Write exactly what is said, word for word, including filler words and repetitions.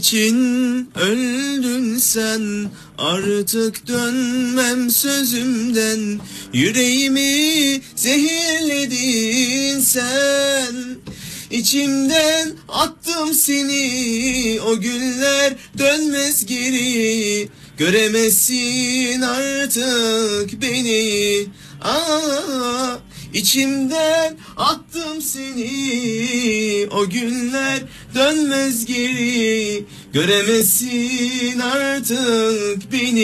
için öldün sen, artık dönmem sözümden. Yüreğimi zehirledin sen. İçimden attım seni, o günler dönmez geri. Göremezsin artık beni. Aa, içimden attım seni, o günler dönmez geri. Göremezsin artık beni.